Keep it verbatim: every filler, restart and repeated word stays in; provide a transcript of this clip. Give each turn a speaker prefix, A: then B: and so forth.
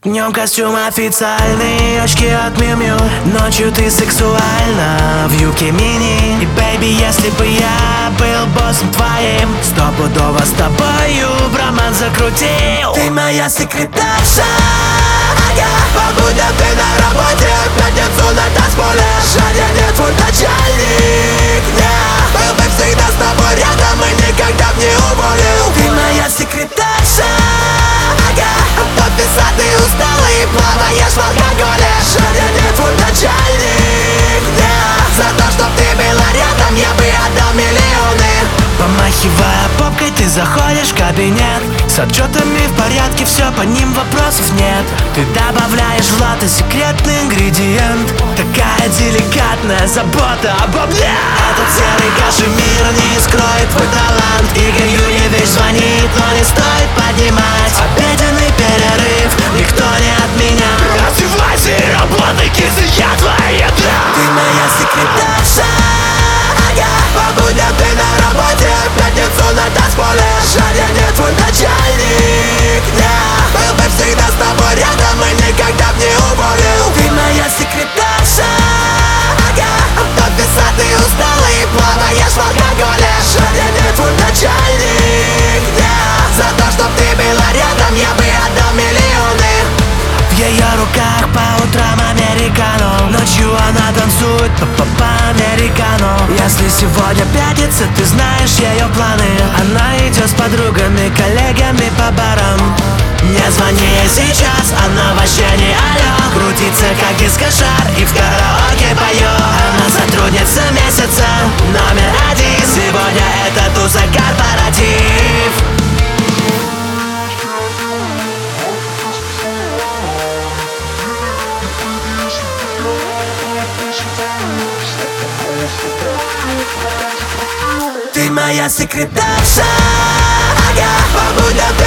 A: Днем костюм официальный, очки от Миу Миу. Ночью ты сексуальна в юбке мини. И, бэйби, если бы я был боссом твоим, стопудово с тобою в роман закрутил. Ты моя секретарша, ага. По будням ты на работе, в пятницу на танцполе. Жаль, нет, твой начальник, yeah. Был бы всегда с тобой рядом и никогда б не уволил. Ты моя секретарша, ага. Подписанный, усталый, плаваешь в алкоголе. Жаль, я не твой начальник, yeah. За то, чтоб ты была рядом, я бы отдал миллионы. Помахивая попкой, ты заходишь в кабинет. С отчетами в порядке, все, по ним вопросов нет. Ты добавляешь в латте секретный ингредиент. Такая деликатная забота обо мне. Этот серый кашемир не скроет твой талант. Игорь Юрьевич звонит, но не стоит поднимать. Обеденный перерыв никто не отменял. Раздевайся и работай, киса, я твоя, да. Ты моя секретарша, ага. По будням ты на работе, в пятницу на танцполе. Жаль, я не твой начальник, yeah. Был бы всегда с тобой рядом и никогда б не уволил. Ты моя секретарша, ага. Подписанный, усталый, плаваешь в алкоголе. Жаль, я не твой начальник, yeah. За то, чтоб ты была рядом, я бы отдал миллионы. В ее руках по утрам американо. Ночью она танцует по-по-американо. Если сегодня пятница, ты знаешь ее планы. Она идет с подругами, коллегами по барам. Не звони ей сейчас, она вообще не алё. Крутится как дискошар и в караоке поет. Она сотрудница месяца, номер один. Сегодня это туза корпоратив. Ты моя секретарша, ага. По будням ты